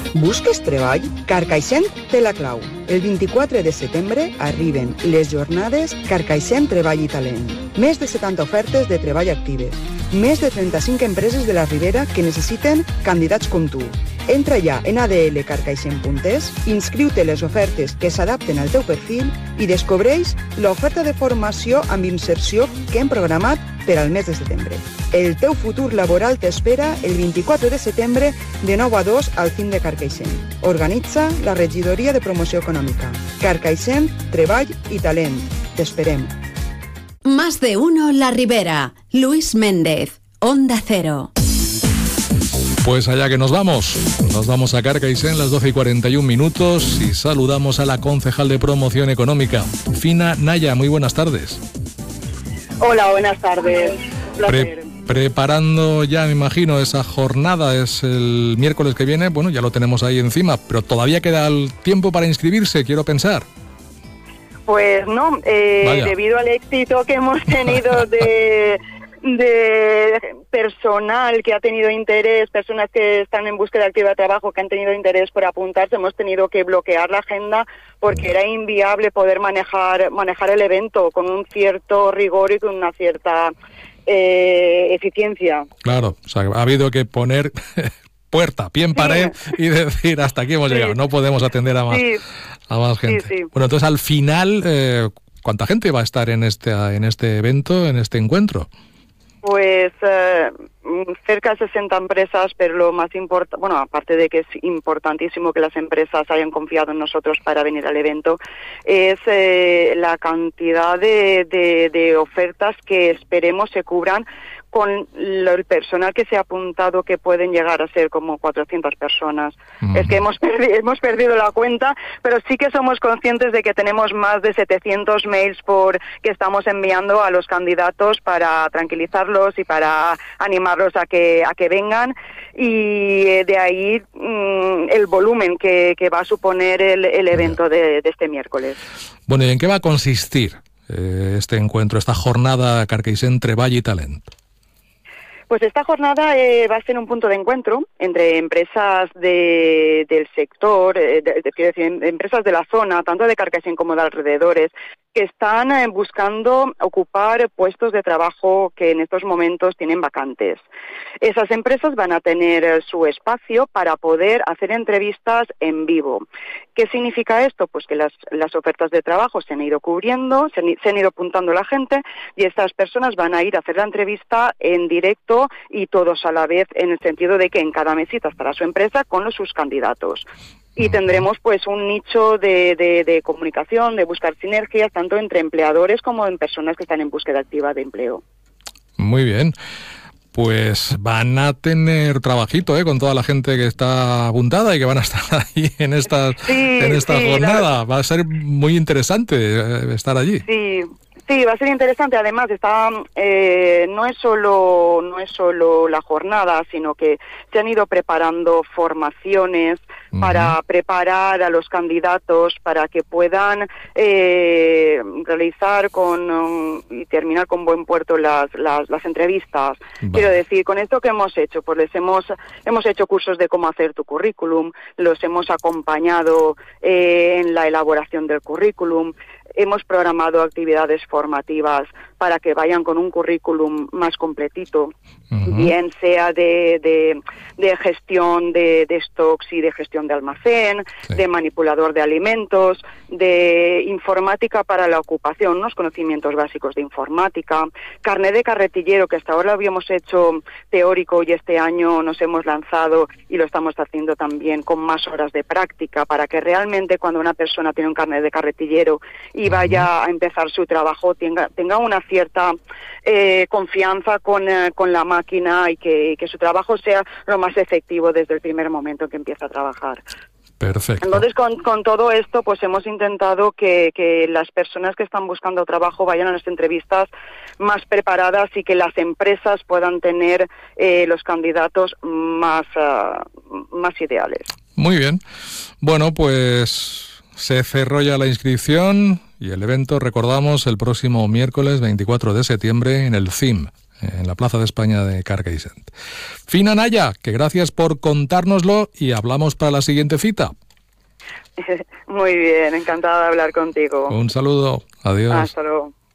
Busques treball? Carcaixent té la clau. El 24 de setembre arriben les jornades Carcaixent Treball i Talent. Més de 70 ofertes de treball actives. Més de 35 empreses de la Ribera que necessiten candidats com tu. Entra ja en adlcarcaixent.es, inscriu-te les ofertes que s'adapten al teu perfil i descobreix l'oferta de formació amb inserció que hem programat per al mes de setembre. El teu futur laboral t'espera el 24 de setembre de 9 a 2 al CIM de Carcaixent. Organitza la Regidoria de Promoció Econòmica. Carcaixent, Treball i Talent. T'esperem. Más de uno La Ribera. Luis Méndez, Onda Cero. Pues allá que nos vamos a Carcaixent, las 12:41 y saludamos a la concejal de Promoción Económica, Fina Naya. Muy buenas tardes. Hola, buenas tardes. Preparando ya, me imagino, esa jornada, es el miércoles que viene, bueno, ya lo tenemos ahí encima, pero todavía queda el tiempo para inscribirse, quiero pensar. Pues no, debido al éxito que hemos tenido de personal que ha tenido interés, personas que están en búsqueda activa de trabajo que han tenido interés por apuntarse, hemos tenido que bloquear la agenda porque era inviable poder manejar el evento con un cierto rigor y con una cierta eficiencia. Claro, o sea, ha habido que poner puerta, pie en pared y decir hasta aquí hemos llegado, no podemos atender a más gente. Sí. Bueno, entonces al final, ¿cuánta gente va a estar en este evento, en este encuentro? Pues cerca de 60 empresas, pero lo más importante, bueno, aparte de que es importantísimo que las empresas hayan confiado en nosotros para venir al evento, es la cantidad de ofertas que esperemos se cubran con el personal que se ha apuntado, que pueden llegar a ser como 400 personas. Es que hemos perdido la cuenta, pero sí que somos conscientes de que tenemos más de 700 mails que estamos enviando a los candidatos para tranquilizarlos y para animarlos a que vengan, y de ahí el volumen que va a suponer el evento de este miércoles. Bueno, ¿y en qué va a consistir este encuentro, esta jornada Carcaixent Treball i Talent? Pues esta jornada va a ser un punto de encuentro entre empresas del sector, quiero decir, empresas de la zona, tanto de Carcaixent como de alrededores, que están buscando ocupar puestos de trabajo que en estos momentos tienen vacantes. Esas empresas van a tener su espacio para poder hacer entrevistas en vivo. ¿Qué significa esto? Pues que las ofertas de trabajo se han ido cubriendo, se han ido apuntando la gente, y estas personas van a ir a hacer la entrevista en directo y todos a la vez, en el sentido de que en cada mesita estará su empresa con sus candidatos. Y tendremos pues un nicho de comunicación, de buscar sinergias, tanto entre empleadores como en personas que están en búsqueda activa de empleo. Muy bien. Pues van a tener trabajito, con toda la gente que está apuntada y que van a estar ahí en esta jornada. Va a ser muy interesante estar allí. Sí, va a ser interesante. Además, no es solo la jornada, sino que se han ido preparando formaciones para preparar a los candidatos para que puedan realizar y terminar con buen puerto las entrevistas. Vale. Quiero decir, con esto que hemos hecho, pues hemos hecho cursos de cómo hacer tu currículum, los hemos acompañado en la elaboración del currículum. Hemos programado actividades formativas para que vayan con un currículum más completito, bien sea de gestión de stocks y de gestión de almacén, de manipulador de alimentos, de informática para la ocupación, unos conocimientos básicos de informática, carnet de carretillero, que hasta ahora lo habíamos hecho teórico y este año nos hemos lanzado y lo estamos haciendo también con más horas de práctica, para que realmente cuando una persona tiene un carnet de carretillero y vaya a empezar su trabajo tenga una cierta confianza con la máquina y que su trabajo sea lo más efectivo desde el primer momento en que empieza a trabajar. Perfecto. Entonces, con todo esto, pues hemos intentado que las personas que están buscando trabajo vayan a las entrevistas más preparadas y que las empresas puedan tener los candidatos más ideales. Muy bien. Bueno, pues se cerró ya la inscripción y el evento, recordamos, el próximo miércoles 24 de septiembre en el CIM, en la Plaza de España de Carcaixent. Fina Naya, que gracias por contárnoslo y hablamos para la siguiente cita. Muy bien, encantada de hablar contigo. Un saludo, adiós. Hasta luego.